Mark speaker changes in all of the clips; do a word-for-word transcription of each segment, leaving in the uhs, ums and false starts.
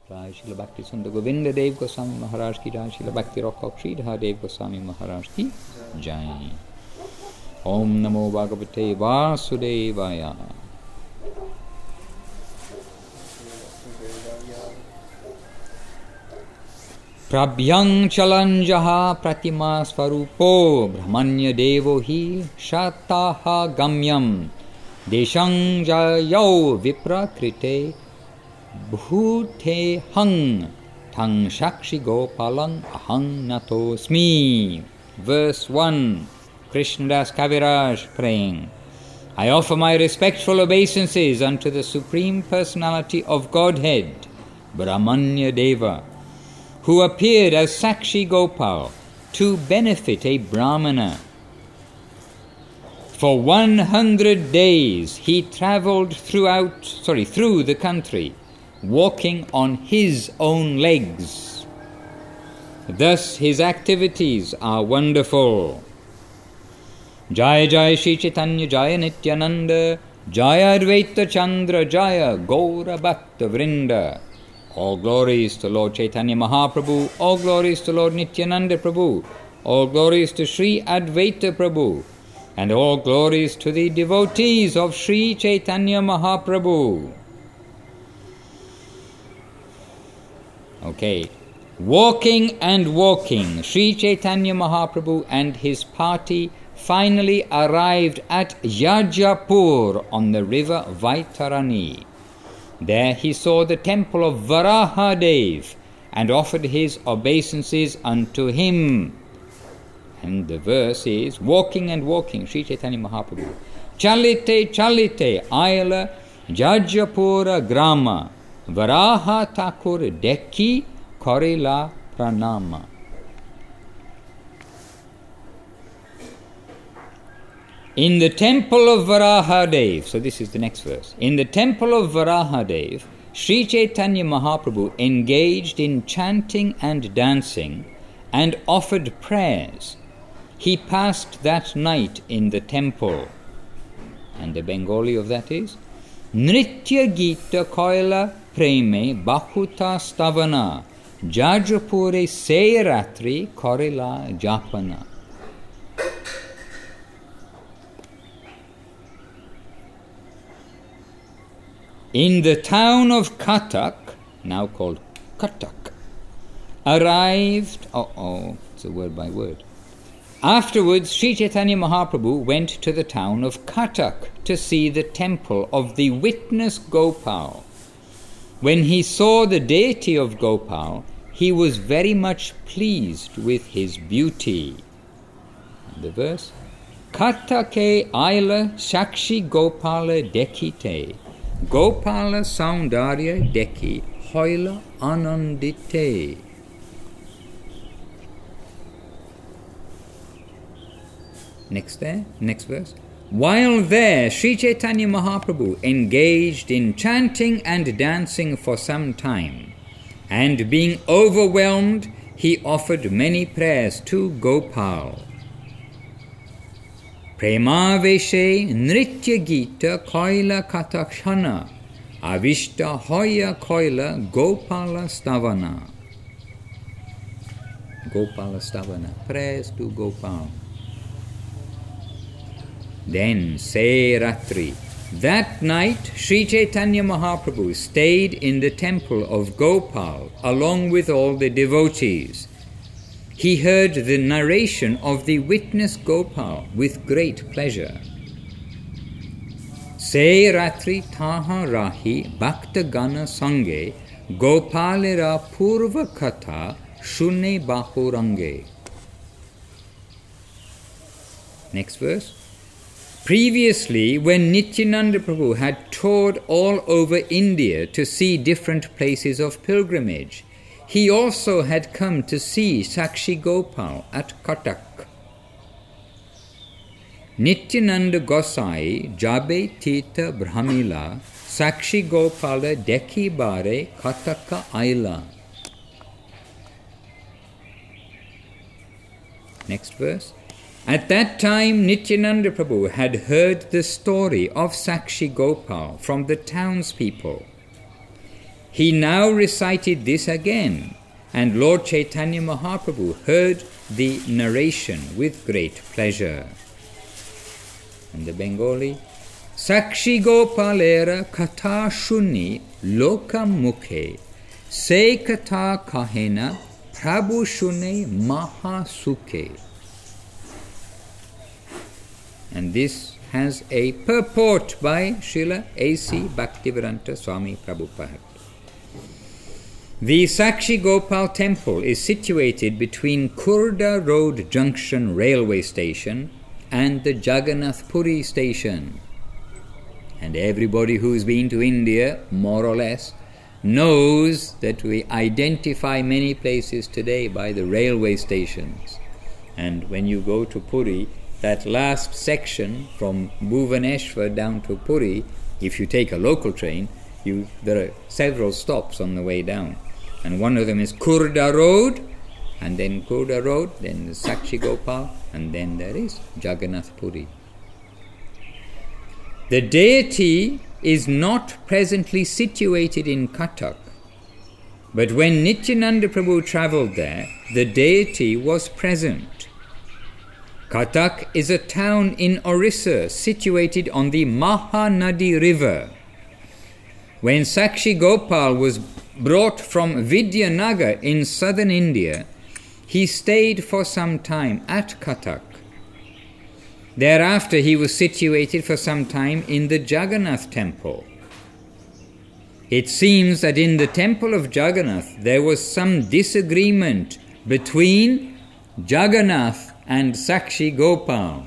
Speaker 1: Jai Srila Bhakti Sundar Govinda Dev Goswami Maharaj ki Jai, Srila Bhakti Rock Sridhar Dev Goswami Maharaj ki Jai. Om Namo Bhagavate Vasudevaya. Prabhyang chalanjaha pratima svarupo brahmanya devo hi shataha gamyam deshang jayau viprakrite bhute hang tang shakshi gopalang ahang natosmi. Verse one, Krishnadas Kaviraj praying. I offer my respectful obeisances unto the Supreme Personality of Godhead, Brahmanya Deva, who appeared as Sakshi Gopal to benefit a Brahmana. For one hundred days he travelled throughout, sorry, through the country, walking on his own legs. Thus his activities are wonderful. Jaya Jaya Shri Chaitanya Jaya Nityananda Jaya Advaita Chandra Jaya Gaura Bhakta Vrinda. All glories to Lord Chaitanya Mahaprabhu, all glories to Lord Nityananda Prabhu, all glories to Sri Advaita Prabhu, and all glories to the devotees of Sri Chaitanya Mahaprabhu. Okay. Walking and walking, Sri Chaitanya Mahaprabhu and his party finally arrived at Yajapur on the river Vaitarani. There he saw the temple of Varahadev and offered his obeisances unto him. And the verse is, walking and walking, Sri Chaitanya Mahaprabhu. Chalite, chalite, ayala, Jajapura grama, Varaha Thakur deki, korila pranama. In the temple of Varahadev, so this is the next verse. In the temple of Varahadev, Sri Chaitanya Mahaprabhu engaged in chanting and dancing and offered prayers. He passed that night in the temple. And the Bengali of that is, Nritya Gita Koila Preme Bahuta Stavana Jajapure Seiratri Korila Japana. In the town of Katak, now called Katak, arrived, oh, oh, it's a word by word. Afterwards, Sri Chaitanya Mahaprabhu went to the town of Katak to see the temple of the witness Gopal. When he saw the deity of Gopal, he was very much pleased with his beauty. And the verse, Katake Aila Shakshi Gopala Dekite. Gopala Saundarya Deki Hoila Anandite. Next there, next verse. While there, Sri Chaitanya Mahaprabhu engaged in chanting and dancing for some time, and being overwhelmed, he offered many prayers to Gopal. Premaveshe Nritya Gita Koila Katakshana Avishta Hoya Koila Gopala Stavana. Gopala Stavana, prayers to Gopal. Then say Ratri. That night Sri Chaitanya Mahaprabhu stayed in the temple of Gopal along with all the devotees. He heard the narration of the witness Gopal with great pleasure. Se Ratri Taha Rahi Bhakta Gana Sange Gopalera Purva Katha Shune Bahurange. Next verse. Previously, when Nityananda Prabhu had toured all over India to see different places of pilgrimage, he also had come to see Sakshi Gopal at Katak. Nityananda Gosai Jabe Tita Brahmila Sakshi Gopala Deki Bare Kataka Aila. Next verse. At that time, Nityananda Prabhu had heard the story of Sakshi Gopal from the townspeople. He now recited this again, and Lord Chaitanya Mahaprabhu heard the narration with great pleasure. And the Bengali, Sakshi Gopalera Katha Shuni Loka Mukhe Se Katha Kahena Prabhu Shune Maha Sukhe. And this has a purport by Srila A C Bhaktivedanta Swami Prabhupada. The Sakshi Gopal temple is situated between Kurda Road Junction railway station and the Jagannath Puri station. And everybody who's been to India, more or less, knows that we identify many places today by the railway stations. And when you go to Puri, that last section from Bhuvaneshwar down to Puri, if you take a local train, you there are several stops on the way down. And one of them is Kurda Road, and then Kurda Road, then the Sakshi Gopal, and then there is Jagannath Puri. The deity is not presently situated in Cuttack, but when Nityananda Prabhu travelled there, the deity was present. Cuttack is a town in Orissa situated on the Mahanadi river. When Sakshi Gopal was brought from Vidyanagar in southern India, he stayed for some time at Cuttack. Thereafter he was situated for some time in the Jagannath temple. It seems that in the temple of Jagannath there was some disagreement between Jagannath and Sakshi Gopal.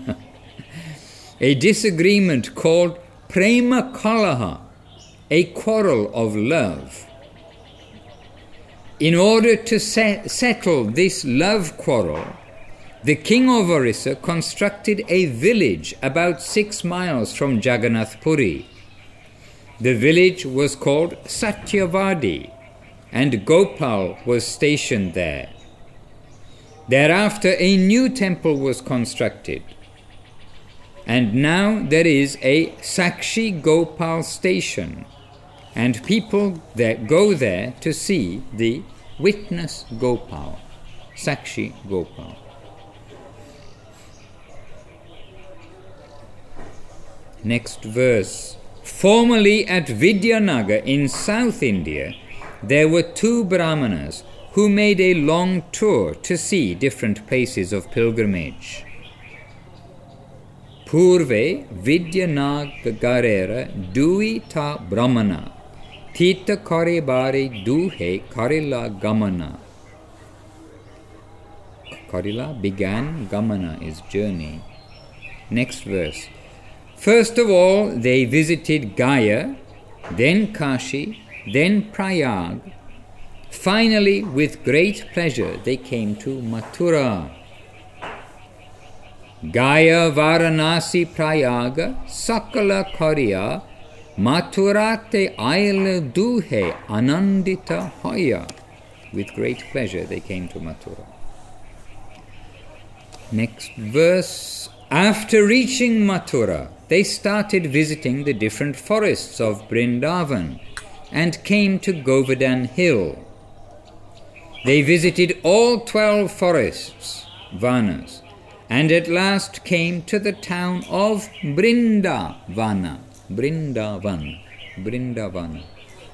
Speaker 1: A disagreement called Prema Kalaha, a quarrel of love. In order to set, settle this love quarrel, the king of Orissa constructed a village about six miles from Jagannath Puri. The village was called Satyavadi, and Gopal was stationed there. Thereafter a new temple was constructed, and now there is a Sakshi Gopal station, and people that go there to see the witness Gopal, Sakshi Gopal. Next verse. Formerly at Vidyanagar in South India, there were two Brahmanas who made a long tour to see different places of pilgrimage. Purve Vidyanagarera Dui ta Brahmana Tita Kare Bare Duhe Karila Gamana. Karila began, Gamana is journey. Next verse. First of all, they visited Gaya, then Kashi, then Prayag. Finally, with great pleasure, they came to Mathura. Gaya Varanasi Prayaga Sakala Karya Mathurate Aila Duhe Anandita Hoya. With great pleasure, they came to Mathura. Next verse. After reaching Mathura, they started visiting the different forests of Vrindavan and came to Govardhan Hill. They visited all twelve forests, Vanas, and at last came to the town of Brindavana. Brindavan, Brindavana.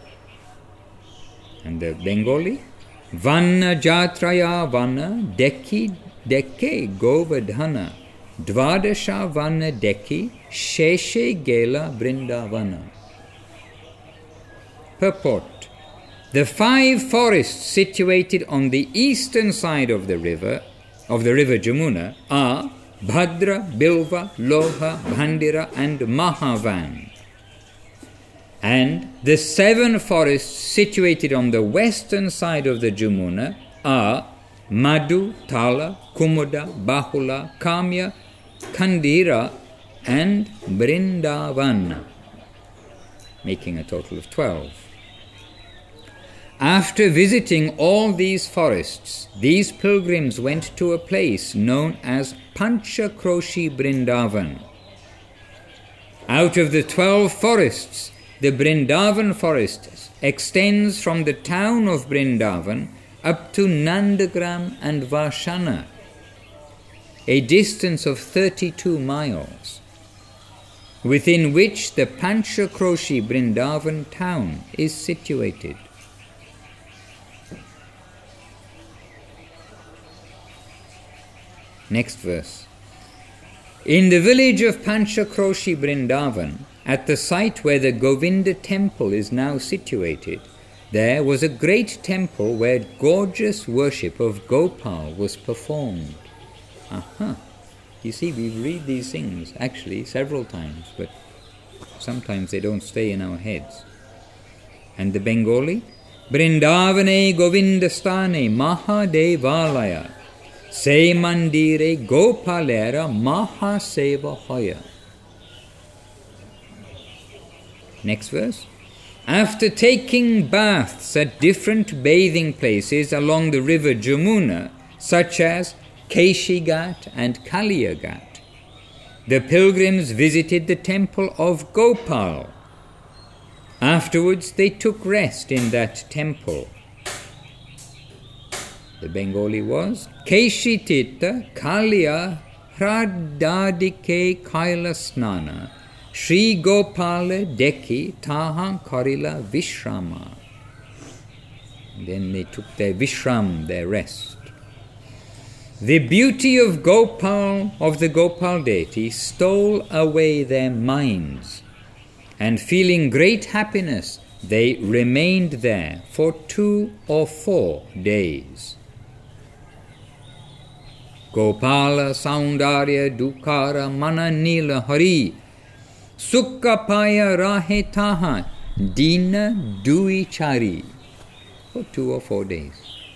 Speaker 1: And the Bengali, Vana Jatraya Vana Deki Deke Govardhana Dvadasha Vana Deki Sheshe Gela Brindavana. Purport. The five forests situated on the eastern side of the river, of the river Jamuna, are Bhadra, Bilva, Loha, Bhandira and Mahavan. And the seven forests situated on the western side of the Jamuna are Madhu, Tala, Kumuda, Bahula, Kamya, Kandira and Brindavan, making a total of twelve. After visiting all these forests, these pilgrims went to a place known as Panchakroshi Brindavan. Out of the twelve forests, the Brindavan forest extends from the town of Vrindavan up to Nandagram and Varshana, a distance of thirty-two miles, within which the Panchakroshi Vrindavan town is situated. Next verse. In the village of Panchakroshi Vrindavan, at the site where the Govinda temple is now situated, there was a great temple where gorgeous worship of Gopal was performed. Aha! You see, we read these things actually several times, but sometimes they don't stay in our heads. And the Bengali? Vrindavane Govindastane Mahadevalaya Se Mandire Gopalera Mahaseva Hoya. Next verse. After taking baths at different bathing places along the river Jamuna, such as Keshigat and Kaliyagat, the pilgrims visited the temple of Gopal. Afterwards they took rest in that temple. The Bengali was Keshitita Kaliya Hradadike Kaila Snana Shri Gopala Deki Taha Karila Vishrama. Then they took their Vishram, their rest. The beauty of Gopal, of the Gopal deity, stole away their minds, and feeling great happiness, they remained there for two or four days. Gopala Saundarya Dukara Mananila Hari Sukkapaya Rahe Taha Dina Dui Chari, for two or four days.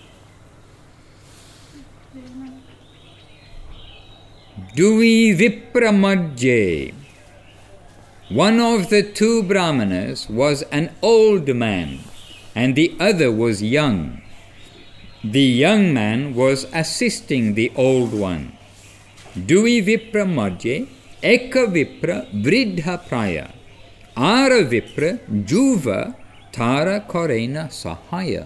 Speaker 1: Dui Vipramadje. One of the two Brahmanas was an old man, and the other was young. The young man was assisting the old one. Dui Vipra Madhye, Eka Vipra Vridha Praya, Ara Vipra Juva Tara Korena Sahaya.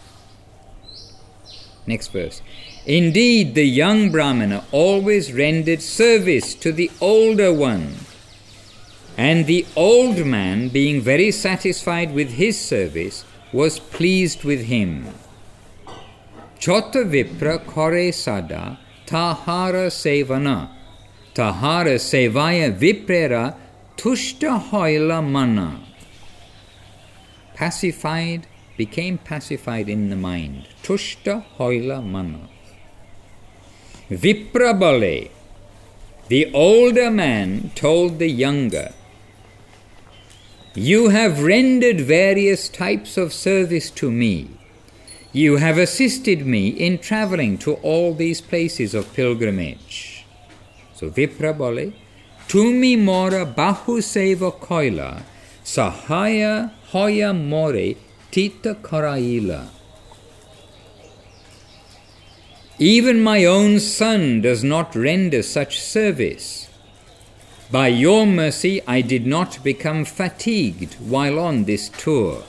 Speaker 1: Next verse. Indeed, the young Brahmana always rendered service to the older one, and the old man, being very satisfied with his service, was pleased with him. Chota Vipra Kore Sada Tahara Sevana Tahara Sevaya Viprera Tushta Hoila Mana. Pacified, became pacified in the mind. Tushta Hoila Mana. Viprabale, the older man told the younger, you have rendered various types of service to me. You have assisted me in travelling to all these places of pilgrimage. So Viprabale, Tumi Mora Bahu Seva Koila, Sahaya Hoya More Tita Karaila. Even my own son does not render such service. By your mercy I did not become fatigued while on this tour.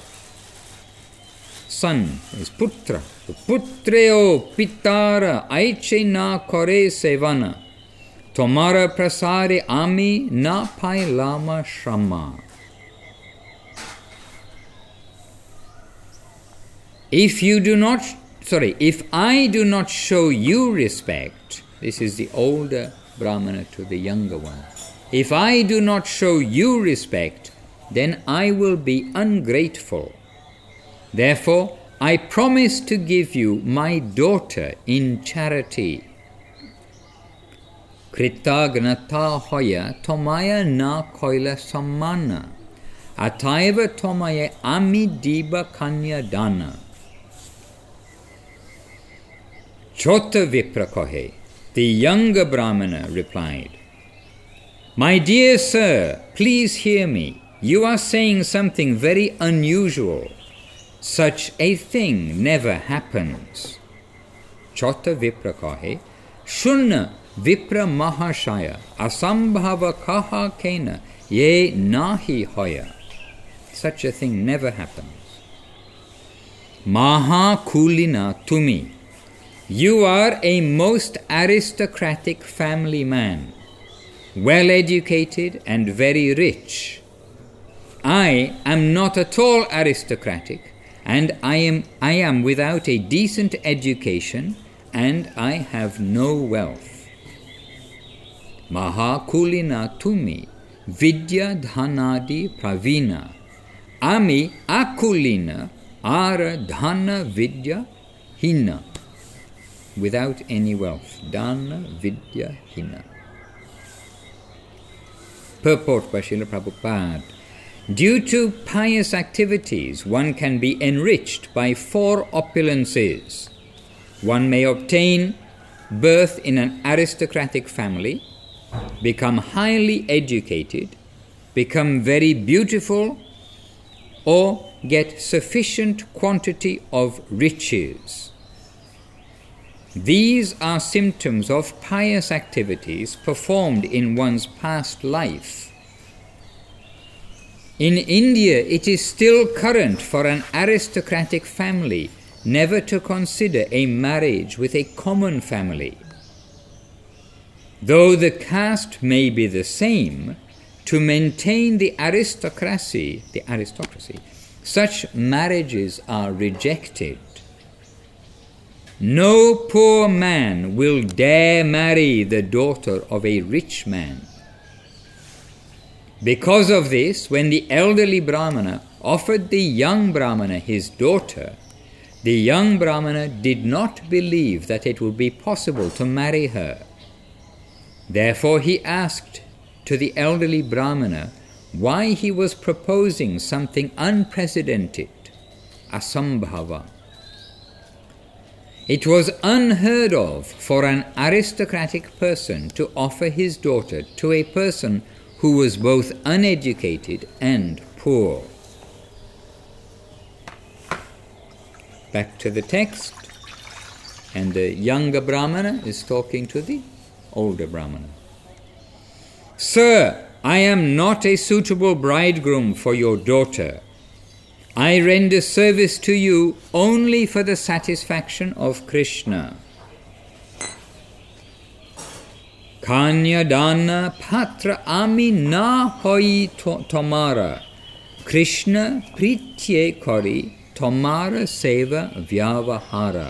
Speaker 1: Son is Putra. Putreo Pitara Aiche na Kore Sevana. Tomara Prasare Ami na Pai Lama Shrama. If you do not, sorry, if I do not show you respect, this is the older Brahmana to the younger one. If I do not show you respect, then I will be ungrateful. Therefore, I promise to give you my daughter in charity. Kritagnata hoya tomaya na koila sammana. Ataiva tomaya ami diba kanya dana. Chota Viprakohe, the younger Brahmana, replied, my dear sir, please hear me. You are saying something very unusual. Such a thing never happens. Chota Viprakohe, Shunna Vipra Mahashaya, Asambhava Kaha Kena, Ye Nahi Hoya. Such a thing never happens. Mahakulina Tumi. You are a most aristocratic family man, well educated and very rich. I am not at all aristocratic, and I am, I am without a decent education, and I have no wealth. Mahakulina Tumi, Vidya Dhanadi Pravina. Ami Akulina Ara Dhana Vidya Hina. Without any wealth. Dana Vidya Hina. Purport by Srila Prabhupada. Due to pious activities, one can be enriched by four opulences. One may obtain birth in an aristocratic family, become highly educated, become very beautiful, or get sufficient quantity of riches. These are symptoms of pious activities performed in one's past life. In India, it is still current for an aristocratic family never to consider a marriage with a common family. Though the caste may be the same, to maintain the aristocracy, the aristocracy, such marriages are rejected. No poor man will dare marry the daughter of a rich man. Because of this, when the elderly Brahmana offered the young Brahmana his daughter, the young Brahmana did not believe that it would be possible to marry her. Therefore he asked to the elderly Brahmana why he was proposing something unprecedented, asambhava. It was unheard of for an aristocratic person to offer his daughter to a person who was both uneducated and poor. Back to the text, and the younger Brahmana is talking to the older Brahmana. Sir, I am not a suitable bridegroom for your daughter. I render service to you only for the satisfaction of Krishna. Kanya dana patra ami na hoi tomara. Krishna pritye kori tomara seva vyavahara.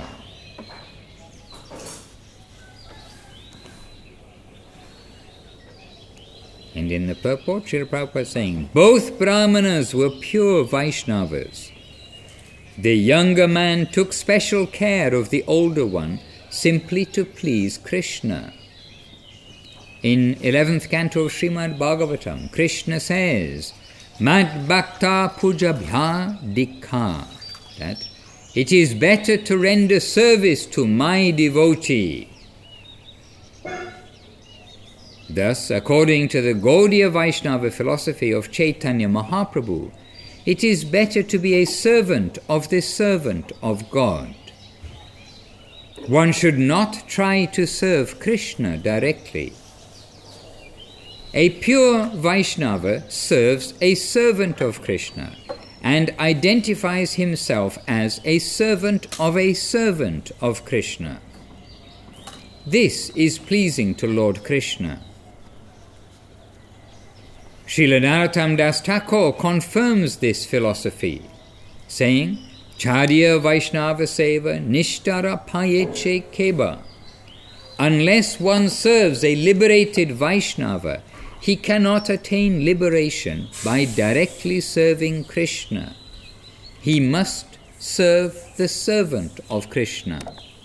Speaker 1: And in the purport, Srila Prabhupada is saying, both Brahmanas were pure Vaishnavas. The younger man took special care of the older one simply to please Krishna. In eleventh canto of Srimad Bhagavatam, Krishna says, Mad Bhakta Pujabhya Dikha, that it is better to render service to my devotee. Thus, according to the Gaudiya Vaishnava philosophy of Chaitanya Mahaprabhu, it is better to be a servant of the servant of God. One should not try to serve Krishna directly. A pure Vaishnava serves a servant of Krishna and identifies himself as a servant of a servant of Krishna. This is pleasing to Lord Krishna. Srila Narottam Das Thakur confirms this philosophy, saying, Charya Vaishnava Seva Nishtara Payeche Keba. Unless one serves a liberated Vaishnava, he cannot attain liberation by directly serving Krishna. He must serve the servant of Krishna.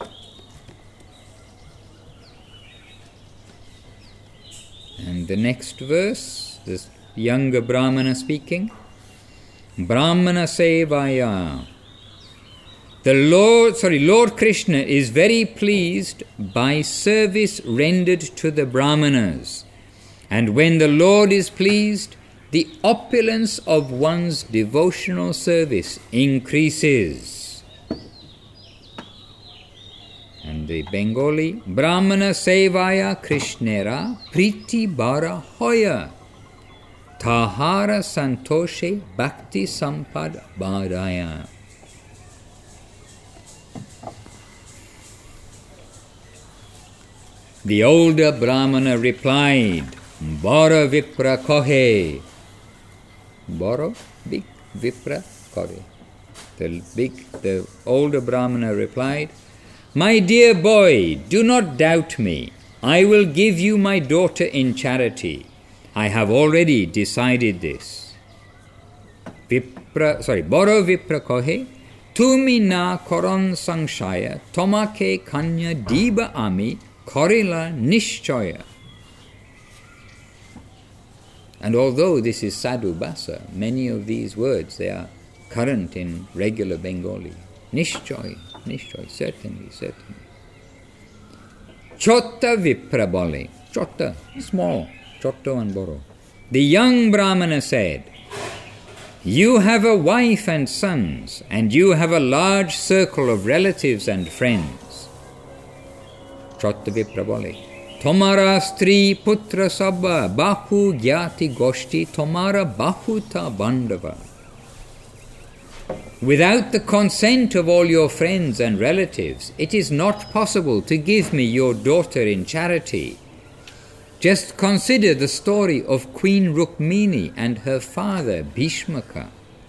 Speaker 1: And the next verse, this younger Brahmana speaking, Brahmana Sevaya. The Lord, sorry, Lord Krishna is very pleased by service rendered to the Brahmanas. And when the Lord is pleased, the opulence of one's devotional service increases. And the Bengali, Brahmana Sevaya Krishnera Priti Bara Hoya Tahara Santoshe Bhakti Sampad Badaya. The older Brahmana replied, Bora Vipra kohe. Bora, big, Vipra kohe. The big, the older Brahmana replied, My dear boy, do not doubt me. I will give you my daughter in charity. I have already decided this. Vipra, sorry, Boro Vipra kohe, Tumi na koron sangshaya, tomake kanya diba ami, korila nishchoya. And although this is Sadhu Bhasa, many of these words, they are current in regular Bengali. Nishchoy, nishchoy, certainly, certainly. Chotta Vipra bole, Chotta, small, Chotto and Boro. The young Brahmana said, You have a wife and sons, and you have a large circle of relatives and friends. Chotta Vipra bole, Tomara stri putra sabba bahu gyati goshti tomara bahuta bandava. Without the consent of all your friends and relatives, it is not possible to give me your daughter in charity. Just consider the story of Queen Rukmini and her father Bhishmaka.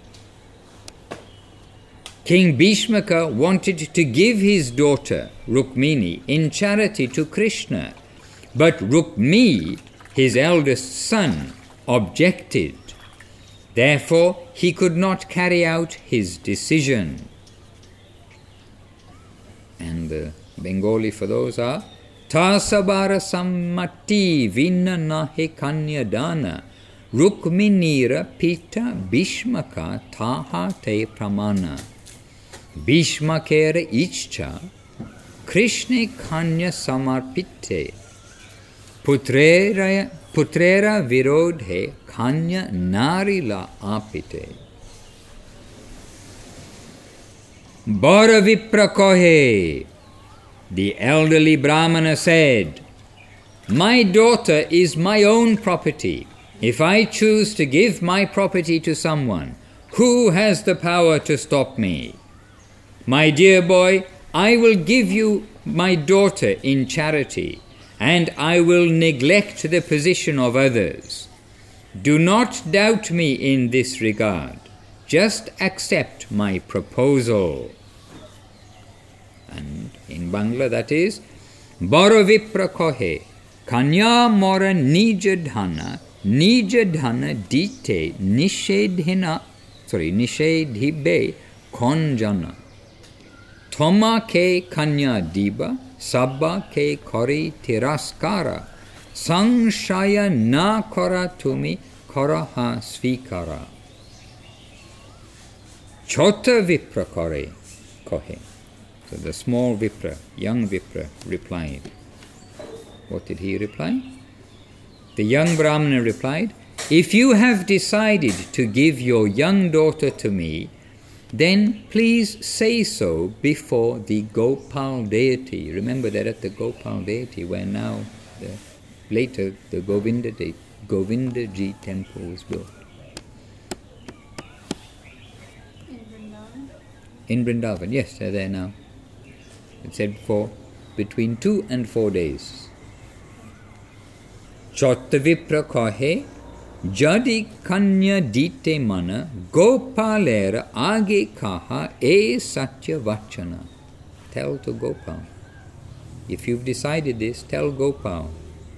Speaker 1: King Bhishmaka wanted to give his daughter Rukmini in charity to Krishna, but Rukmi, his eldest son, objected. Therefore, he could not carry out his decision. And the Bengali for those are Tasabara sammati vinna nahe kanya dana Rukminira pita Bhishmaka taha te pramana. Bhishmakera ichcha Krishne kanya samarpite Putrera, putrera virodhe kanya narila apite. Bora Vipra kohe. The elderly Brahmana said, My daughter is my own property. If I choose to give my property to someone, who has the power to stop me? My dear boy, I will give you my daughter in charity, and I will neglect the position of others. Do not doubt me in this regard. Just accept my proposal. And in Bangla that is, Boro Vipra kohe, Kanya mora nija dhana, nija dhana dite nishedhina, sorry, nishedhibe konjana. Thoma ke kanya diba, Sabba ke kori tiraskara, Sangshaya na kora tumi koraha svikara. Chota Vipra kore kohe. So the small Vipra, young Vipra replied. What did he reply? The young Brahmana replied, If you have decided to give your young daughter to me, then please say so before the Gopal deity. Remember that at the Gopal deity, where now, the, later, the Govinda de, Govindaji temple was built.
Speaker 2: In Vrindavan?
Speaker 1: In Vrindavan, yes, they're there now. It said for between two and four days. Chotta Vipra kohe, Jadi kanya dite mana Gopalera age kaha e satya vachana. Tell to Gopal. If you've decided this, tell Gopal.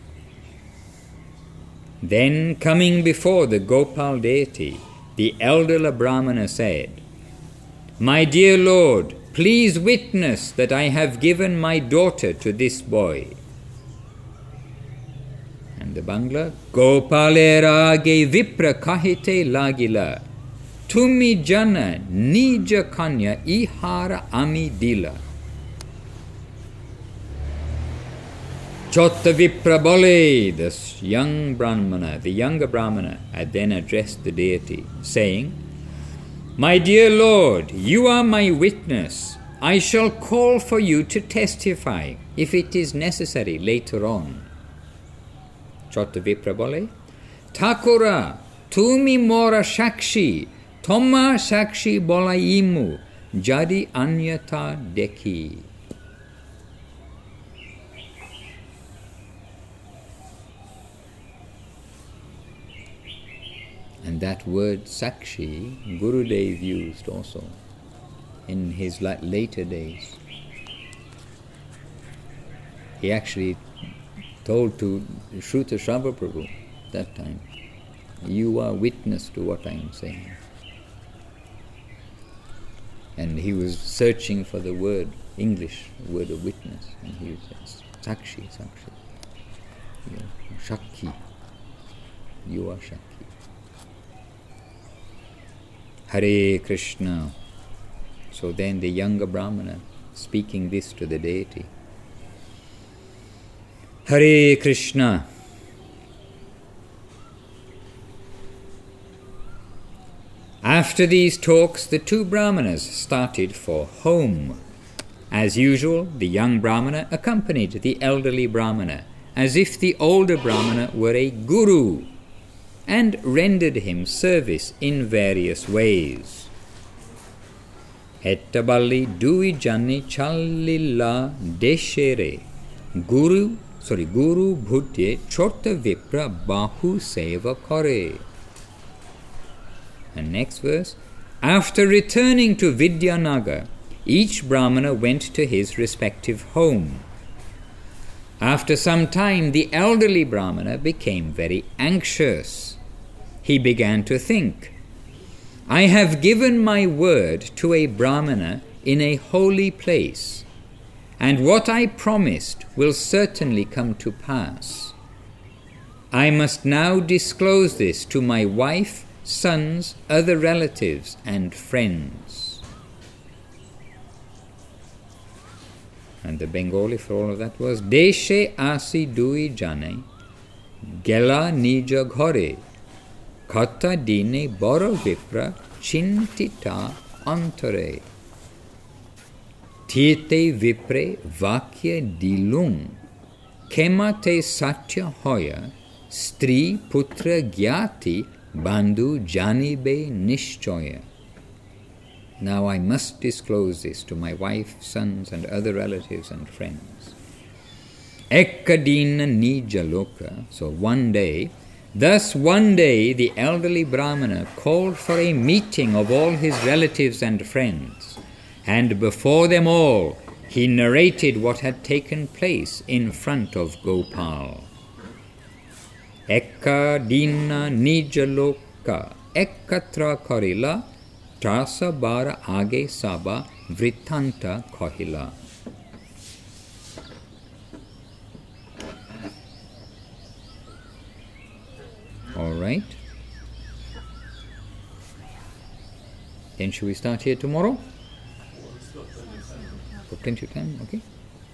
Speaker 1: Then coming before the Gopal deity, the elder Brahmana said, My dear Lord, please witness that I have given my daughter to this boy. And the Bangla, Gopalera ge Vipra kahite lagila, Tumi jana nija kanya ihara ami dila. Chotta Vipra bole, this young Brahmana, the younger Brahmana, had then addressed the deity, saying, My dear Lord, you are my witness. I shall call for you to testify, if it is necessary later on. Chotta Vipra bole, Thakura, tumi mora shakshi, toma shakshi bolaimu, jadi anyata dekhi. And that word Sakshi, Gurudev used also in his later days. He actually told to Shruta Shravya Prabhu that time, you are witness to what I am saying. And he was searching for the word, English word of witness, and he says, Sakshi, Sakshi. You are Shakhi. You are Shakhi. Hare Krishna. So then the younger Brahmana speaking this to the deity. Hare Krishna. After these talks, the two Brahmanas started for home. As usual, the young Brahmana accompanied the elderly Brahmana, as if the older Brahmana were a guru, and rendered him service in various ways. Hettaballi dui jani chalilla deshere guru sorry guru bhutye chota vipra bahu seva kore. And next verse, after returning to Vidyanagar, each Brahmana went to his respective home. After some time, the elderly Brahmana became very anxious. He began to think, I have given my word to a Brahmana in a holy place, and what I promised will certainly come to pass. I must now disclose this to my wife, sons, other relatives, and friends. And the Bengali for all of that was, Deshe asi dui jane, gela nija ghore, kata dine boro vipra chintita antare. Tite vipre vakya dilung, kemate satya hoya, stri putra gyati bandhu janibe nishchoya. Now I must disclose this to my wife, sons, and other relatives and friends. Ekkadina nija loka. So one day, thus one day the elderly Brahmana called for a meeting of all his relatives and friends, and before them all he narrated what had taken place in front of Gopal. Ekkadina nija loka ekkatra karila trasa bara age saba vrittanta kohila. All right. Then should we start here tomorrow? For plenty of time, okay.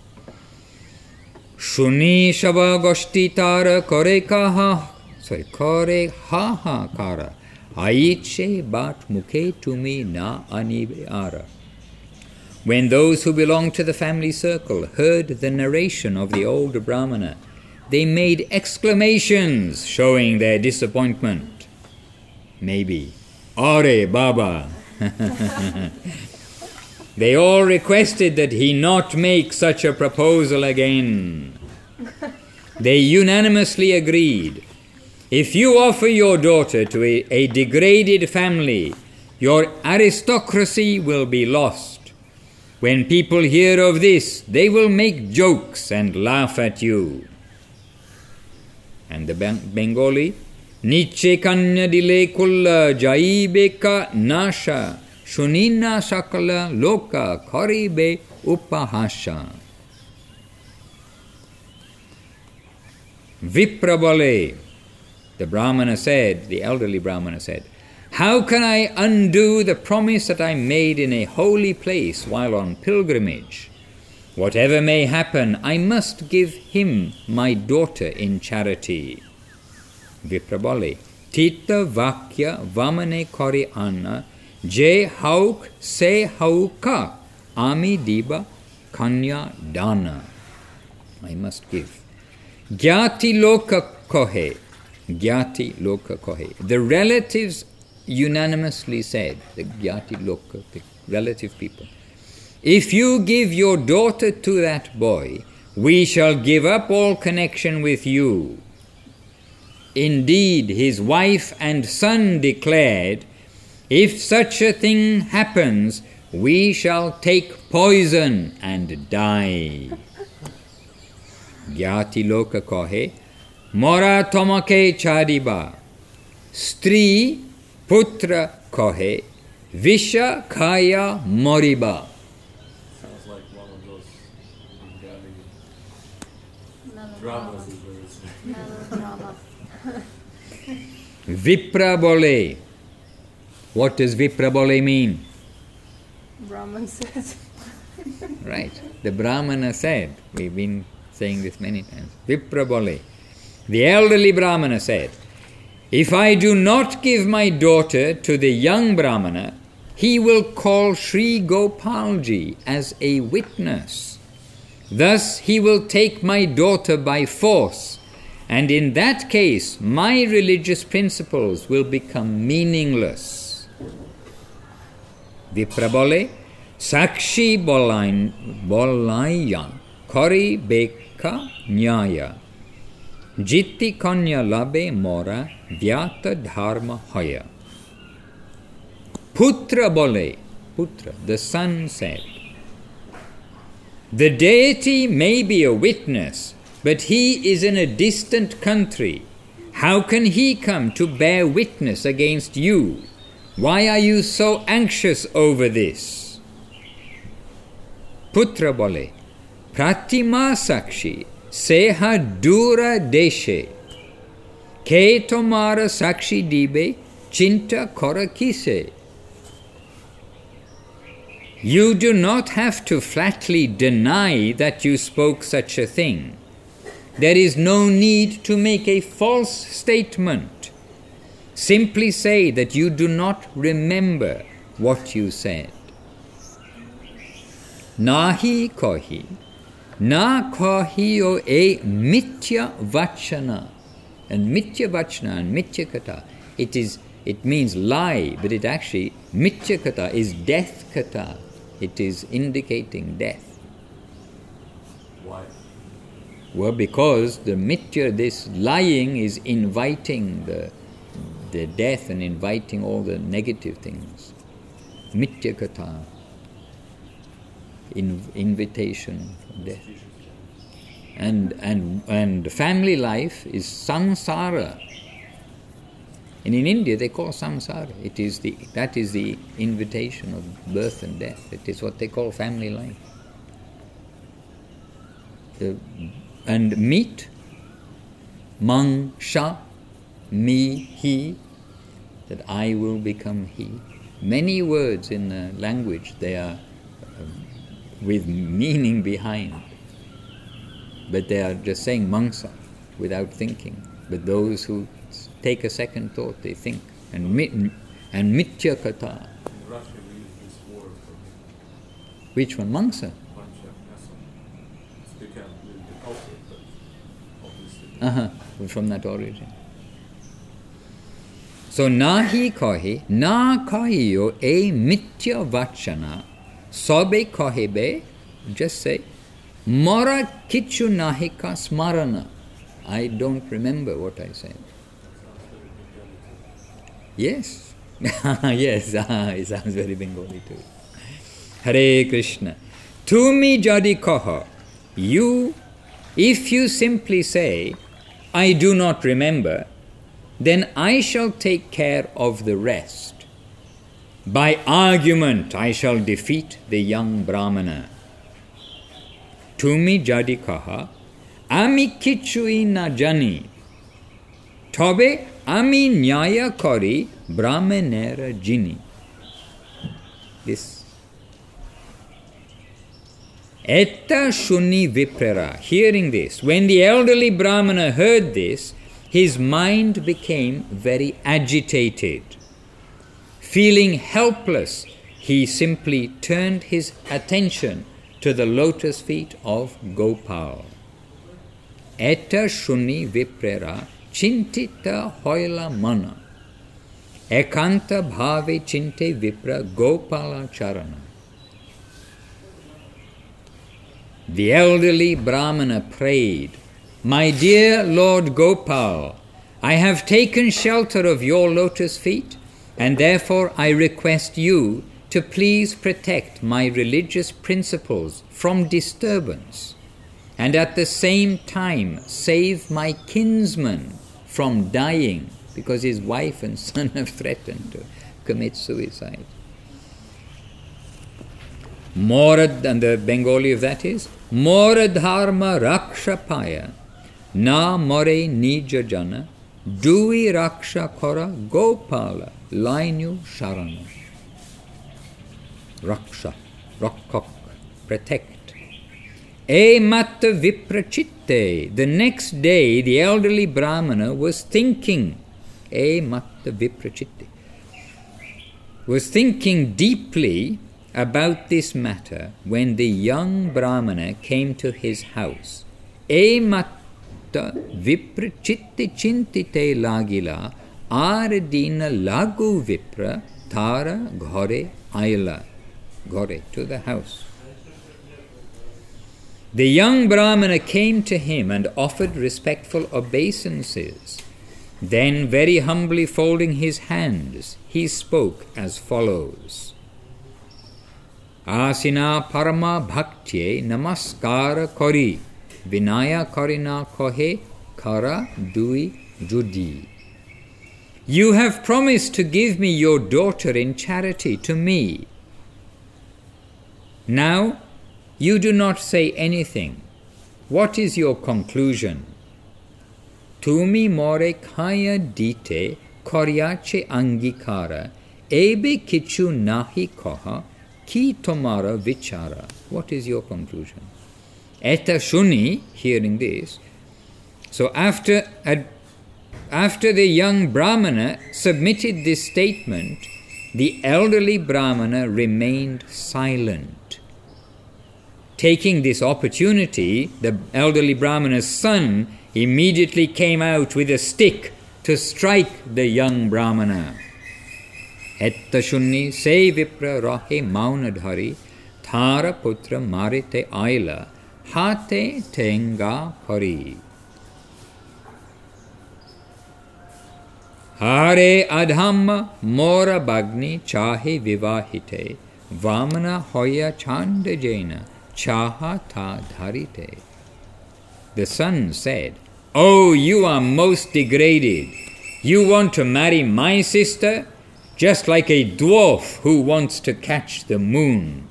Speaker 1: Shuni shava goshti tara kore kaha, sorry, kore ha ha kara. Aiche bat mukhe tumi na anibe ara. When those who belonged to the family circle heard the narration of the old Brahmana, they made exclamations showing their disappointment. Maybe, Are Baba. They all requested that he not make such a proposal again. They unanimously agreed, if you offer your daughter to a, a degraded family, your aristocracy will be lost. When people hear of this, they will make jokes and laugh at you. And the Bengali, Niche kanya dile kulla jaibeka nasha, shunina sakala loka karibe upahasha. Viprabale, the Brahmana said, the elderly Brahmana said, how can I undo the promise that I made in a holy place while on pilgrimage? Whatever may happen, I must give him my daughter in charity. Viprabale, Tita Vakya Vamane Kori Anna, Je Hauk Se Hauka, Ami Diba Kanya Dana. I must give. Gyati Loka Kohe, Gyati Loka Kohe. The relatives unanimously said, the Gyati Loka, the relative people, if you give your daughter to that boy, we shall give up all connection with you. indeed his wife and son declared, if such a thing happens, we shall take poison and die. Gyati loka kohe, mora tomake chadiba. Stri putra kohe, visha kaya moriba.
Speaker 3: Sounds like one of those Bengali
Speaker 2: Melodrama.
Speaker 3: dramas. Is
Speaker 2: Melodrama.
Speaker 1: Vipra bole. What does Vipra bole mean?
Speaker 2: Brahman says.
Speaker 1: Right. The Brahmana said, we've been saying this many times, Vipra bole. The elderly Brahmana said, if I do not give my daughter to the young Brahmana, he will call Sri Gopalji as a witness. Thus he will take my daughter by force, and in that case my religious principles will become meaningless. Vipra bole, Sakshi bolain, bolayan, kori beka nyaya, jitti kanya labe mora, vyata dharma hoya. Putra bole, Putra, the son said, the deity may be a witness, but he is in a distant country. How can he come to bear witness against you? Why are you so anxious over this? Putra bole, Pratima sakshi, seha dura deshe, ke tomara sakshi dibe, chinta korakise. You do not have to flatly deny that you spoke such a thing. There is no need to make a false statement. Simply say that you do not remember what you said. Nahi kohi, na kohi o e mithya vachana. And mithya vachana and mithya kata, it is, it means lie, but it actually, mithya kata is death kata. It is indicating death.
Speaker 3: Why?
Speaker 1: Well, because the mithya, this lying, is inviting the, the death and inviting all the negative things. Mithya kata, in, invitation for death. And, and, and family life is samsara. And in India they call samsara. It is the, that is the invitation of birth and death. It is what they call family life. The, and meat, mang, sha, me, he, that I will become he. Many words in the language, they are um, with meaning behind. But they are just saying mangsa without thinking. But those who take a second thought, they think. And mit, and mithya kata.
Speaker 3: In Russia we use this word for
Speaker 1: Which one? Mangsa?
Speaker 3: pancha nasa. It's become a little bit altered, but obviously.
Speaker 1: Uh-huh. From that origin. So nahi kahi, na kahiyo e mithya vachana, sobe kahibe, just say, mora kichu nahika smarana. I don't remember what I said. Yes. Yes, ah, it sounds very Bengali too. Hare Krishna. Tumi jadi kaha, you, if you simply say, I do not remember, then I shall take care of the rest. By argument I shall defeat the young Brahmana. Tumi jadi kaha, ami kichui na jani, tobe ami nyaya kori brahmanera jini. This. Etta shuni viprara. Hearing this, when the elderly Brahmana heard this, his mind became very agitated. Feeling helpless, he simply turned his attention to the lotus feet of Gopal. Etta shuni viprara chintita hoila mana. Ekanta bhave chinte vipra Gopala charana. The elderly Brahmana prayed, My dear Lord Gopal, I have taken shelter of your lotus feet, and therefore I request you to please protect my religious principles from disturbance, and at the same time save my kinsman from dying because his wife and son have threatened to commit suicide. Morad, and the Bengali of that is, Moradharma rakshapaya na more nija jana dui raksha kora gopala lainu sharana. Raksha, rakkak, protect. E matta viprachitte. The next day the elderly Brahmana was thinking, E matta viprachitte, was thinking deeply about this matter when the young Brahmana came to his house. E matta viprachitte chintite lagila aradina lagu vipra tara ghore aila. Ghore, to the house. The young Brahmana came to him and offered respectful obeisances. Then, very humbly folding his hands, he spoke as follows. Asina parama bhaktye namaskara kori, vinaya korina kohe kara dui judi. You have promised to give me your daughter in charity to me. Now, you do not say anything. What is your conclusion? Tumi more kaya dite koryache angikara ebe kichu nahi koha ki tomara vichara. What is your conclusion? Eta shuni, hearing this, so after, uh, after the young Brahmana submitted this statement, the elderly Brahmana remained silent. Taking this opportunity, the elderly Brahmana's son immediately came out with a stick to strike the young Brahmana. Etta shunni se vipra rahe maunadhari thara putra marite aila hate tenga pari. Hare adhamma mora bagni chahe vivahite vamana hoya chandajena chaha ta dharite. The son said, Oh, you are most degraded. You want to marry my sister, just like a dwarf who wants to catch the moon.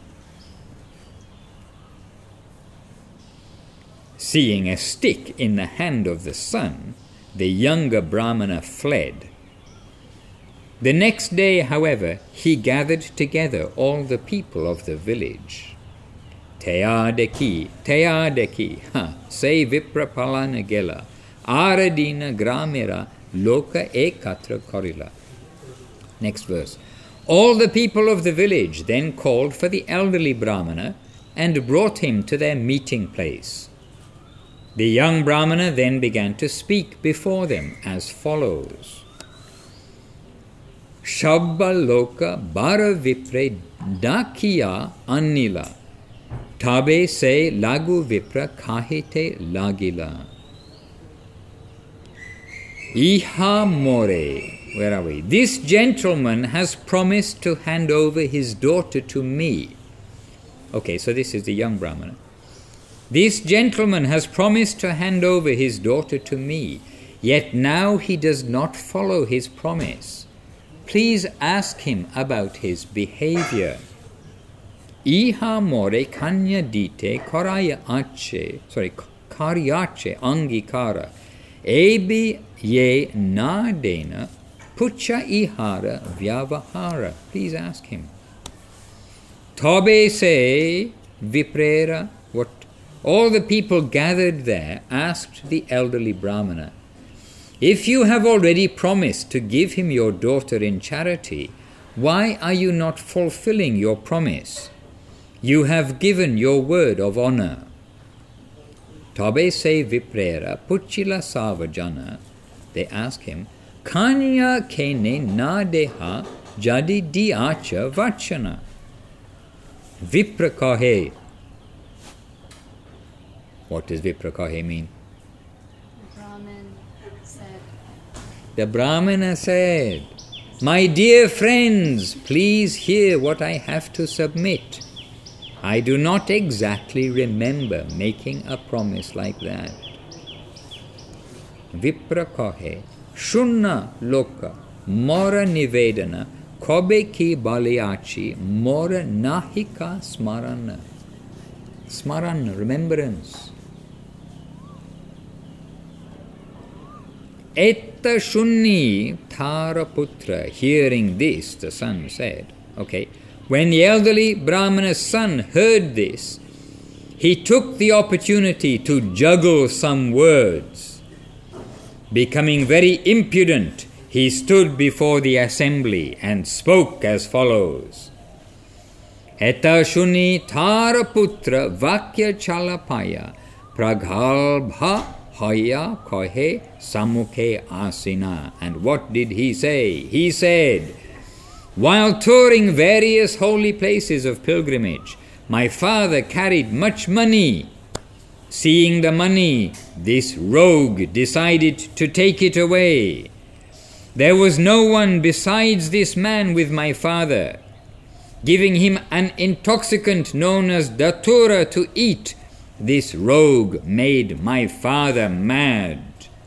Speaker 1: Seeing a stick in the hand of the son, the younger Brahmana fled. The next day, however, he gathered together all the people of the village. Teyadeki, Teyadeki, ha, say Viprapalana gela, Aradina gramira, loka ekatra korila. Next verse. All the people of the village then called for the elderly Brahmana and brought him to their meeting place. The young Brahmana then began to speak before them as follows. Shabba loka bara vipre dakiya anila. Tabe se lagu vipra kahite lagila. Iha more. Where are we? This gentleman has promised to hand over his daughter to me. Okay, so this is the young Brahmana. This gentleman has promised to hand over his daughter to me, yet now he does not follow his promise. Please ask him about his behavior. Iha more kanya dite koraya ache, sorry, karyache angikara, ebi ye na dena pucha ihara vyavahara. Please ask him. Tobe se viprera. What? All the people gathered there asked the elderly Brahmana, if you have already promised to give him your daughter in charity, why are you not fulfilling your promise? You have given your word of honor. Tabe se viprera puchila savajana. They ask him, Kanya kene na deha jadi diacha vachana. Vipra kahe. What does vipra kahe mean?
Speaker 2: Brahmin said,
Speaker 1: The Brahmana said, "My dear friends, please hear what I have to submit. I do not exactly remember making a promise like that." Vipra kahe, shunna loka, mora nivedana, kobe ki baliachi, mora nahika smarana. Smarana, remembrance. Etta shunni Tharaputra, hearing this, the son said, okay, when the elderly Brahmana's son heard this, he took the opportunity to juggle some words. Becoming very impudent, he stood before the assembly and spoke as follows. Etta shuni Tharaputra vakya chalapaya praghalbha haya kohe samukhe asina. And what did he say? He said, while touring various holy places of pilgrimage, my father carried much money. Seeing the money, this rogue decided to take it away. There was no one besides this man with my father. Giving him an intoxicant known as datura to eat, this rogue made my father mad.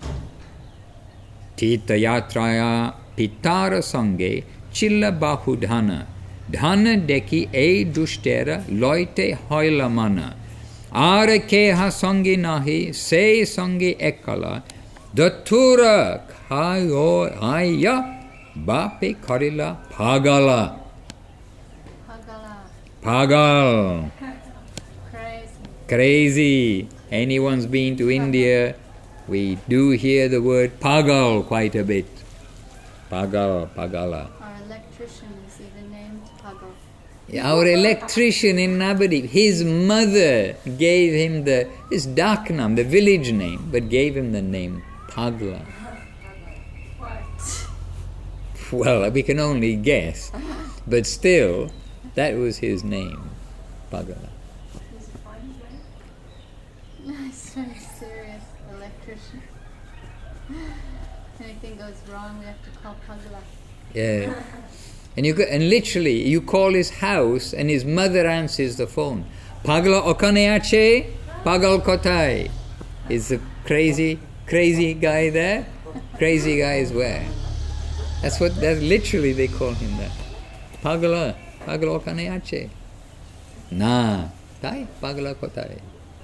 Speaker 1: Tita yatraya pitara sange chilla bahudhana, dhana deki e dushtera loite hoilamana, are keha sangi nahi se sangi ekala, datura khayo aya bape karila pagala.
Speaker 2: Pagala.
Speaker 1: Pagal.
Speaker 2: Crazy.
Speaker 1: Crazy. Anyone's been to India, we do hear the word pagal quite a bit. Pagal, pagala.
Speaker 2: Our electrician is even named Pagal.
Speaker 1: Our electrician in Navadip, his mother gave him the, his Daknam, the village name, but gave him the name Pagla.
Speaker 2: What?
Speaker 1: Well, we can only guess, but still, that was his name, Pagala.
Speaker 2: He's a fine guy. He's very serious electrician. Anything goes wrong, we have to call Pagala.
Speaker 1: Yeah. And you go, and literally, you call his house and his mother answers the phone. Pagla okane ache, pagal kotai. Is the crazy, crazy guy there? Crazy guy is where? That's what, that's literally they call him that. Pagala, pagla okane ache. Na, tai, pagla kotai.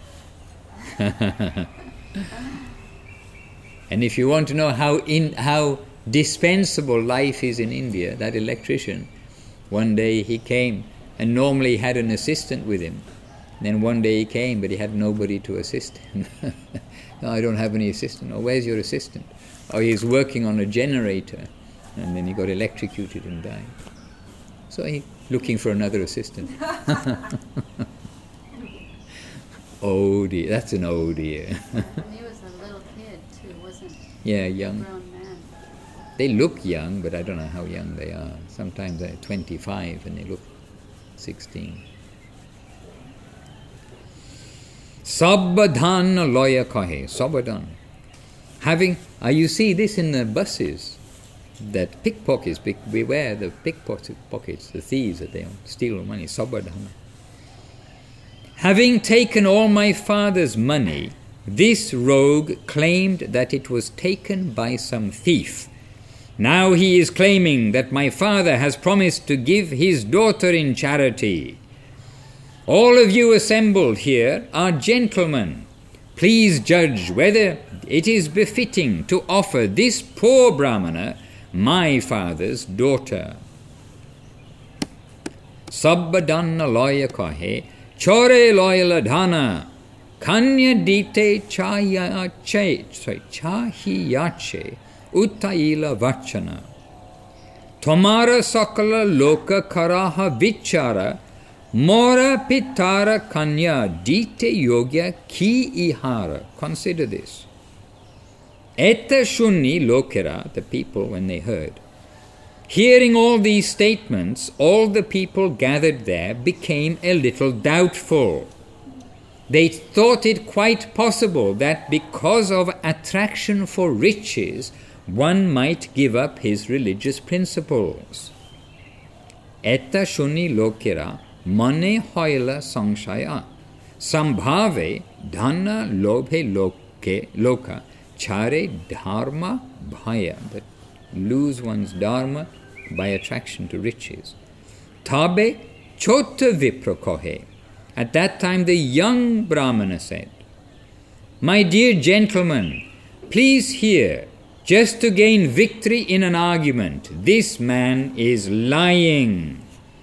Speaker 1: And if you want to know how in how dispensable life is in India, that electrician, one day he came and normally he had an assistant with him. Then one day he came, but he had nobody to assist him. No, I don't have any assistant. Oh, where's your assistant? Oh, he's working on a generator. And then he got electrocuted and died. So he looking for another assistant. Oh dear, that's an oh dear.
Speaker 2: And he was a little kid too, wasn't he?
Speaker 1: Yeah,
Speaker 2: A
Speaker 1: young.
Speaker 2: grown man.
Speaker 1: They look young, but I don't know how young they are. Sometimes they're twenty-five and they look sixteen. Sabbadhan loya kahe, sabbadhan. Having, uh, you see this in the buses, that pickpockets, pick, beware the pickpockets, the thieves that they steal money, sabbadhan. Having taken all my father's money, this rogue claimed that it was taken by some thief. Now he is claiming that my father has promised to give his daughter in charity. All of you assembled here are gentlemen. Please judge whether it is befitting to offer this poor Brahmana my father's daughter. Sabbadanna loya kahe, chore loyala dhana, kanya dite chaya che, sorry, chahiyache, uttaila vachana. Tomara sakala loka karaha vichara, mora pitara kanya dite yogya ki ihara. Consider this. Etta shunni lokera, the people when they heard. Hearing all these statements, all the people gathered there became a little doubtful. They thought it quite possible that because of attraction for riches, one might give up his religious principles. Eta shuni lokera mane hoila samshaya sambhave dhana lobhe loke loka chare dharma bhaya, that lose one's dharma by attraction to riches. Tabe chota viprakohe. At that time the young Brahmana said, "My dear gentlemen, please hear, just to gain victory in an argument, this man is lying."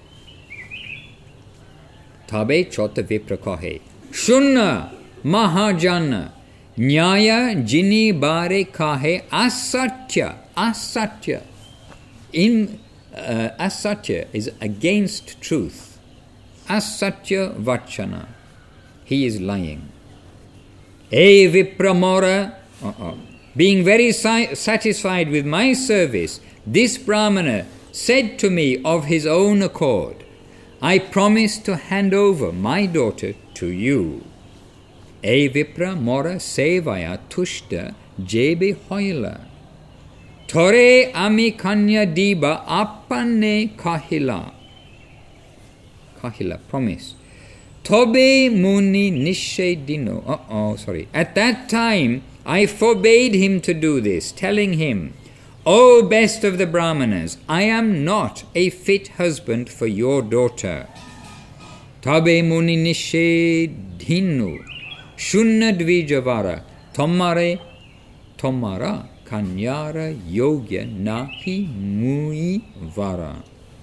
Speaker 1: Tabe chota viprakohe. Shunna mahajana nyaya jini bare kahe asatya. Asatya. In uh, asatya is against truth. Asatya vachana. He is lying. E vipramora. Uh-oh. Being very si- satisfied with my service, this Brahmana said to me of his own accord, "I promise to hand over my daughter to you." E vipra mora sevaya tushta jebe hoila. Tore ami kanya diba apane kahila. Kahila, promise. Tobe muni nishe dino. Uh-oh, sorry. At that time, I forbade him to do this, telling him, "O best of the Brahmanas, I am not a fit husband for your daughter." Tabe muni nishe dinu. Shunna dvijavara. Tomare tomara. Kanyara yogya nahi mui vara.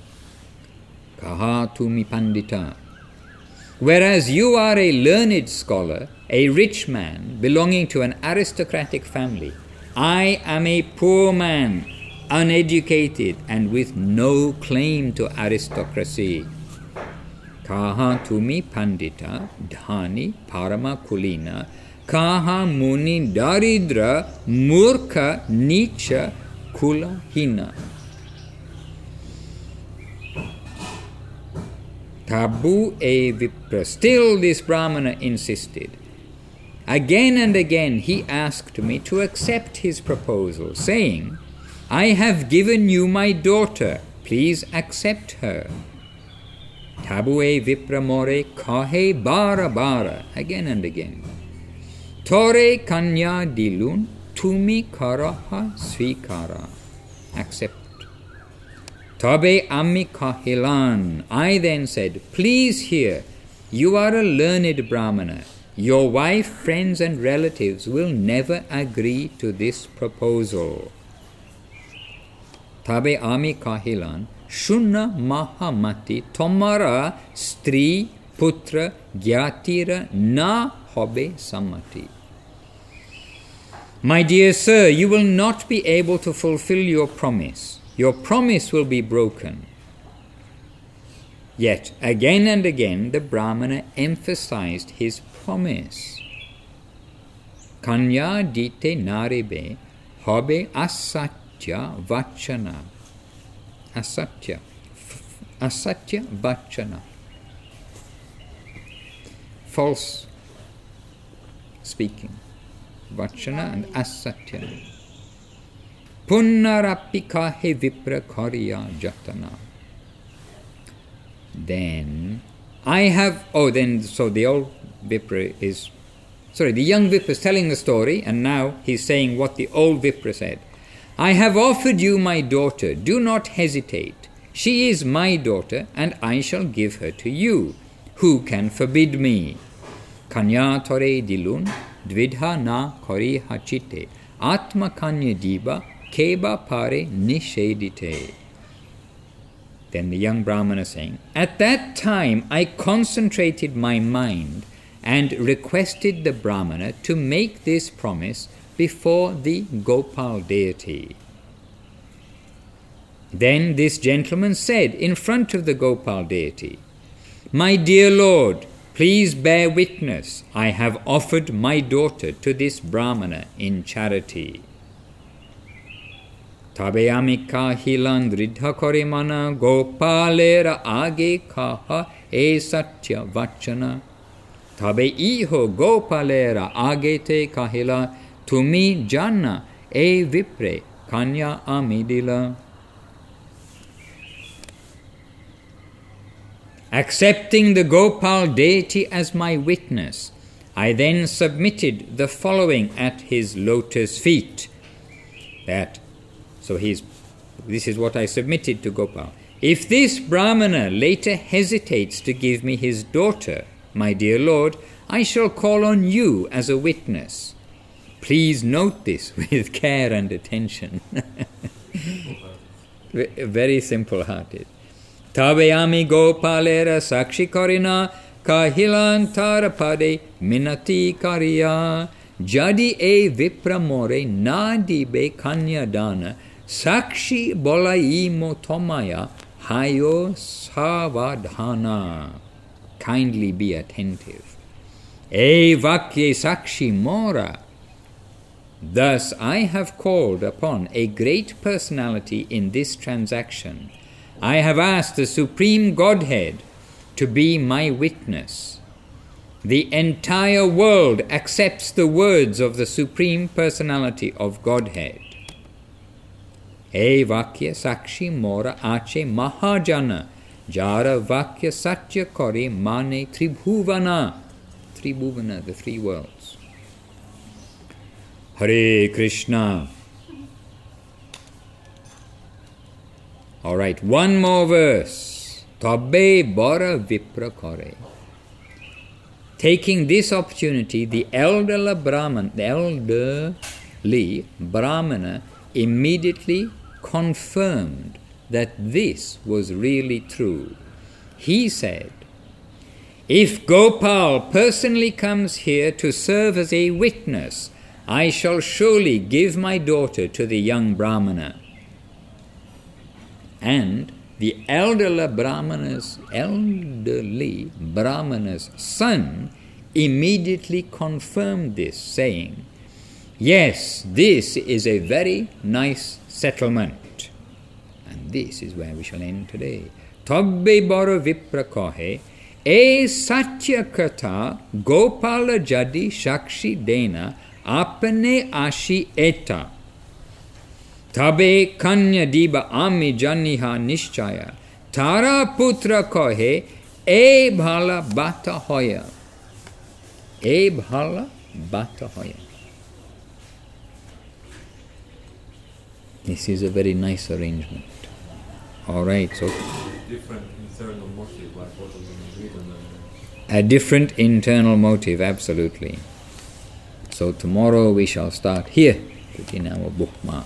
Speaker 1: Kaha tumi pandita. Whereas you are a learned scholar, a rich man belonging to an aristocratic family, I am a poor man, uneducated and with no claim to aristocracy. Kaha tumi pandita dhani parama kulina. Kaha muni daridra murkha nicha kula hina. Tabu e vipra. Still this Brahmana insisted. Again and again he asked me to accept his proposal, saying, "I have given you my daughter, please accept her." Tabu e vipra more kahe bara bara. Again and again. Tore kanya dilun tumi karaha svikara. Accept. Tabe ami kahilan. I then said, "Please hear, you are a learned Brahmana. Your wife, friends and relatives will never agree to this proposal." Tabe ami kahilan. Shunna mahamati tomara stri putra gyatira na hobe samati. My dear sir, you will not be able to fulfill your promise. Your promise will be broken. Yet, again and again, the Brahmana emphasized his promise. Kanya dite naribe hobe asatya vachana. Asatya. Asatya vachana. False speaking. Vachana and asatya. Punnarapika he vipra karya jatana. Then I have, oh then, so the old Vipra is, sorry, the young Vipra is telling the story, and now he's saying what the old Vipra said. "I have offered you my daughter, do not hesitate. She is my daughter, and I shall give her to you. Who can forbid me? Kanya tore dilun, dvidha na kori hachite, atma kanya diba, keba pare nishedite." Then the young Brahmana saying, "At that time I concentrated my mind and requested the Brahmana to make this promise before the Gopal deity. Then this gentleman said in front of the Gopal deity, 'My dear Lord, please bear witness, I have offered my daughter to this Brahmana in charity.' Tabe kahilan dridha kore mana Gopalera age kaha e satya vachana. Tabe iho Gopalera agete kahila tumi jana e vipre Kanya Amidila. Accepting the Gopal deity as my witness, I then submitted the following at his lotus feet. That, so he's, this is what I submitted to Gopal. If this Brahmana later hesitates to give me his daughter, my dear Lord, I shall call on you as a witness. Please note this with care and attention. Very simple-hearted. Tavayami Gopalera Sakshi Karina Kahilan Pade Minati Kariya Jadi e Vipramore Nadi be Kanya Dana Sakshi Bolaimo Tomaya Hayo Savadhana. Kindly be attentive. E Vakye Sakshi Mora. Thus I have called upon a great personality in this transaction. I have asked the Supreme Godhead to be my witness. The entire world accepts the words of the Supreme Personality of Godhead. E Vakya Sakshi Mora Ache Mahajana Jara Vakya Satya Kori Mane Tribhuvana. Tribhuvana, the three worlds. Hare Krishna. All right, one more verse. Tabbe bara vipra kare. Taking this opportunity, the elderly Brahman, the elderly Brahmana immediately confirmed that this was really true. He said, if Gopal personally comes here to serve as a witness, I shall surely give my daughter to the young Brahmana. And the elderly Brahmana's, elderly Brahmana's son immediately confirmed this, saying, yes, this is a very nice settlement. And this is where we shall end today. Tabbe bara vipra kahe, e satya katha Gopala jadi shakshi dena apane ashi eta. Tabe kanya diba ami janiha nishchaya. Tara putra kohe e bhala bata hoya. E bhala bata hoya. This is a very nice arrangement. All right, so
Speaker 3: Different internal motive, like what was written.
Speaker 1: a different internal motive, absolutely. So tomorrow we shall start here, put in our bookmark.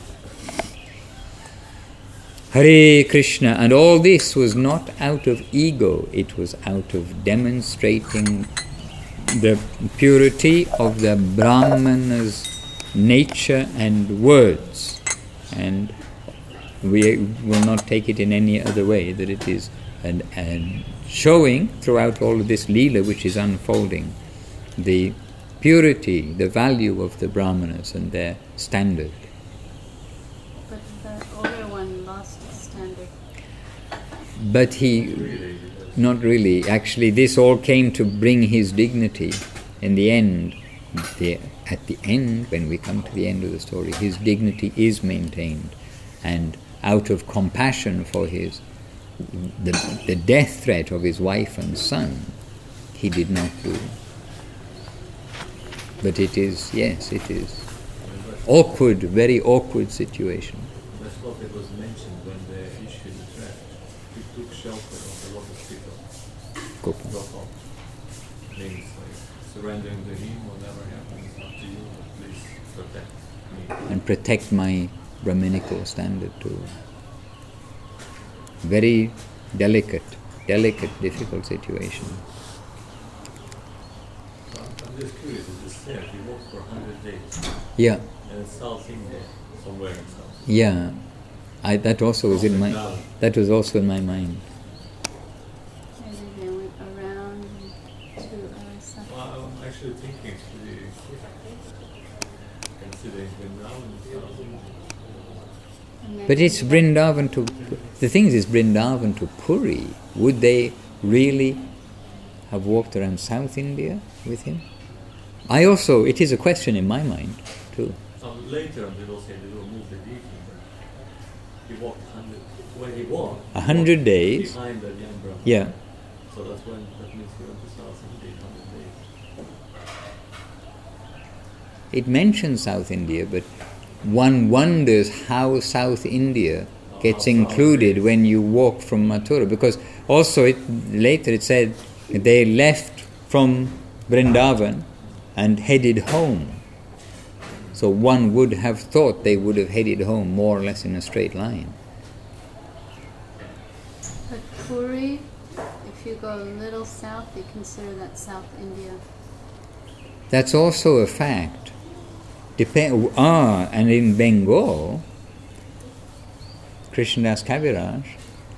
Speaker 1: Hare Krishna, and all this was not out of ego, it was out of demonstrating the purity of the Brahmana's nature and words. And we will not take it in any other way, that it is an, an showing throughout all of this Leela which is unfolding the purity, the value of the Brahmanas and their standard.
Speaker 2: But the older one lost his standard.
Speaker 1: But he, not really, actually this all came to bring his dignity. In the end, the, at the end, when we come to the end of the story, his dignity is maintained. And out of compassion for his, the, the death threat of his wife and son, he did not do. But it is, yes, it is awkward, very awkward situation.
Speaker 3: That's what it was mentioned when they issued the threat. He took shelter of the lotus feet of
Speaker 1: Gopal.
Speaker 3: Gopal. Means like surrendering to him, whatever happens, up to you, but please protect me.
Speaker 1: And protect my Brahminical standard too. Very delicate, delicate, difficult situation.
Speaker 3: So I'm just curious, it said he walked for one hundred days.
Speaker 1: Yeah,
Speaker 3: And South India, somewhere in South
Speaker 1: yeah. I, that also was in my, that was also in my mind.
Speaker 2: Maybe they went around to uh, some.
Speaker 3: Well, I'm actually thinking it's pretty considering Vrindavan, South India.
Speaker 2: and then
Speaker 1: But it's
Speaker 2: they-
Speaker 1: Vrindavan to, the thing is Vrindavan to Puri. Would they really have walked around South India with him? I also, it is a question in my mind too.
Speaker 3: Um, later on, they will say they will move the deity, but He walked hundred. When he walked.
Speaker 1: A hundred
Speaker 3: walked
Speaker 1: days.
Speaker 3: Behind the young brother.
Speaker 1: Yeah.
Speaker 3: So that's when that means he went to South India hundred days.
Speaker 1: It mentions South India, but one wonders how South India gets included when you walk from Mathura, because also it, later it said they left from Vrindavan and headed home. So one would have thought they would have headed home more or less in a straight line.
Speaker 2: But Puri, if you go a little south, they consider that South India.
Speaker 1: That's also a fact. Dep- ah, and in Bengal, Krishnadas Kaviraj,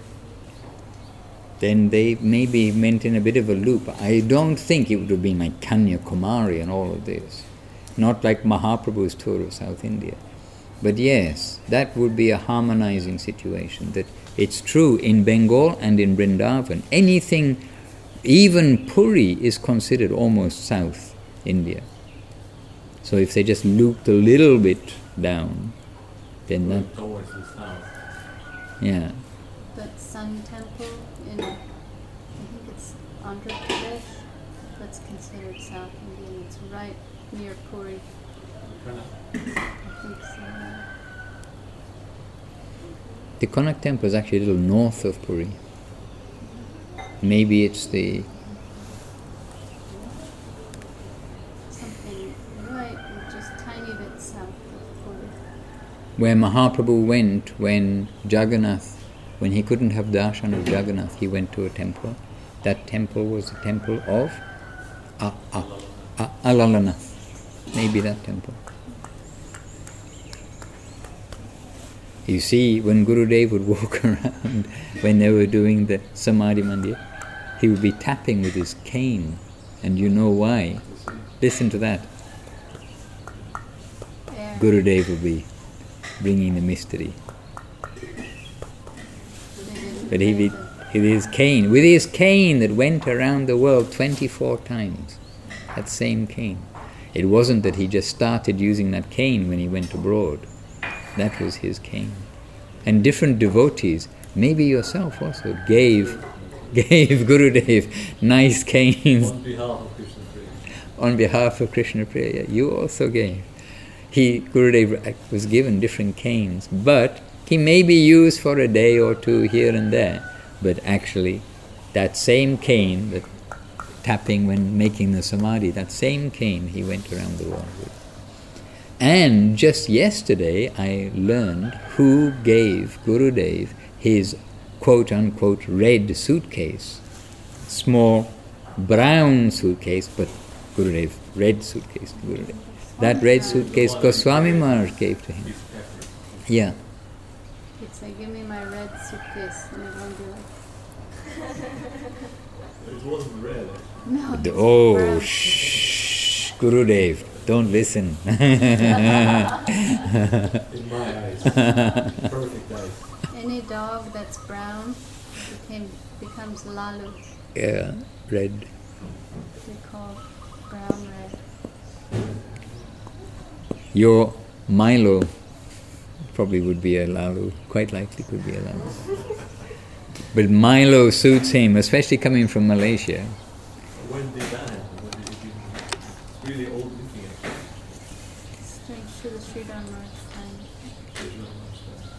Speaker 1: then they maybe went in a bit of a loop. I don't think it would have been like Kanyakumari and all of this. Not like Mahaprabhu's tour of South India. But yes, that would be a harmonizing situation. That it's true in Bengal and in Vrindavan. Anything, even Puri is considered almost South India. So if they just looped a little bit down, then that...
Speaker 3: Towards the south.
Speaker 1: Yeah.
Speaker 2: That Sun Temple in, I think it's Andhra Pradesh, that's considered South Indian. It's right near Puri.
Speaker 3: Kind of.
Speaker 2: I think so. Yeah.
Speaker 1: The Konark Temple is actually a little north of Puri. Maybe it's the...
Speaker 2: Something right, just tiny bit south of Puri.
Speaker 1: where Mahaprabhu went when Jagannath, when he couldn't have darshan of Jagannath, he went to a temple. That temple was the temple of A- A- A- Alalanath. Maybe that temple. You see, when Gurudev would walk around, when they were doing the Samadhi Mandir, he would be tapping with his cane. And you know why? Listen to that.
Speaker 2: Yeah.
Speaker 1: Gurudev would be bringing the mystery. But he be, with his cane, with his cane that went around the world twenty-four times, that same cane. It wasn't that he just started using that cane when he went abroad. That was his cane. And different devotees, maybe yourself also, gave gave Gurudev nice canes.
Speaker 3: On behalf of Krishna Priya.
Speaker 1: On behalf of Krishna Priya, you also gave. He, Gurudev was given different canes, but he may be used for a day or two here and there. But actually, that same cane, that tapping when making the samadhi, that same cane he went around the world with. And just yesterday I learned who gave Gurudev his quote-unquote red suitcase. Small brown suitcase, but Gurudev, red suitcase to Gurudev. That red suitcase Goswami Maharaj gave to him. Yeah.
Speaker 2: He'd say, give me my red suitcase, and everyone would be like,
Speaker 3: It wasn't red.
Speaker 2: no.
Speaker 1: The-
Speaker 2: it's
Speaker 1: oh,
Speaker 2: brown."
Speaker 1: shh, Gurudev, don't listen.
Speaker 3: In my eyes. Perfect eyes.
Speaker 2: Any dog that's brown became, becomes lalu.
Speaker 1: Yeah, red.
Speaker 2: They call brown red.
Speaker 1: Your Milo probably would be a lalu, quite likely could be a lalu. But Milo suits him, especially coming from Malaysia.
Speaker 3: When did that happen? When did it even happen? It's really old looking actually.
Speaker 2: Strange to the Sridhar Maharaj time.
Speaker 3: There's not much there.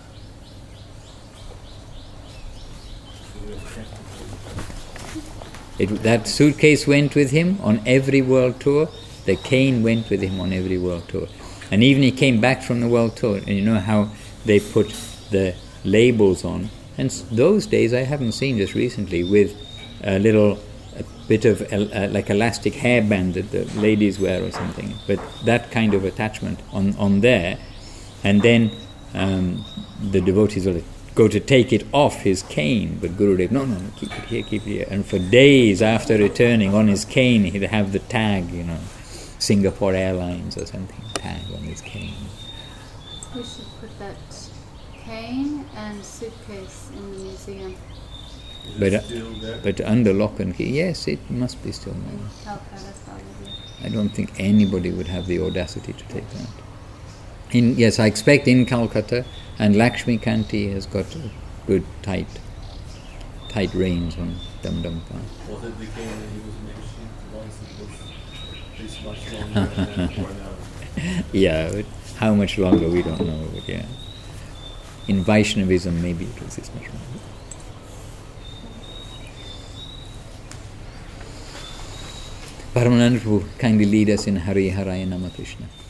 Speaker 3: So we have kept it.
Speaker 1: It, that suitcase went with him on every world tour. The cane went with him on every world tour. And even he came back from the world tour, and you know how they put the labels on. And s- those days I haven't seen just recently with a little a bit of el- uh, like elastic hairband that the ladies wear or something. But that kind of attachment on, on there. And then um, the devotees will go to take it off his cane, but Gurudev, no, no, no, keep it here, keep it here. And for days after returning on his cane, he'd have the tag, you know, Singapore Airlines or something, tag on his cane.
Speaker 2: We should put that cane and suitcase in the museum
Speaker 3: Is
Speaker 1: But,
Speaker 3: it
Speaker 1: uh,
Speaker 3: still there?
Speaker 1: But under lock and key, yes, it must be still
Speaker 2: in
Speaker 1: there.
Speaker 2: Calcutta probably.
Speaker 1: I don't think anybody would have the audacity to take that. In yes, I expect in Calcutta, and Lakshmi Kanti has got a good tight, tight reins on Dum Dum Pa.
Speaker 3: Was it the king that he was mentioned once it was this much longer than for now?
Speaker 1: Yeah, but how much longer we don't know. But yeah, in Vaishnavism maybe it was this much longer. Paramananda Prabhu kindly lead us in Hari Haraya Nama Krishna.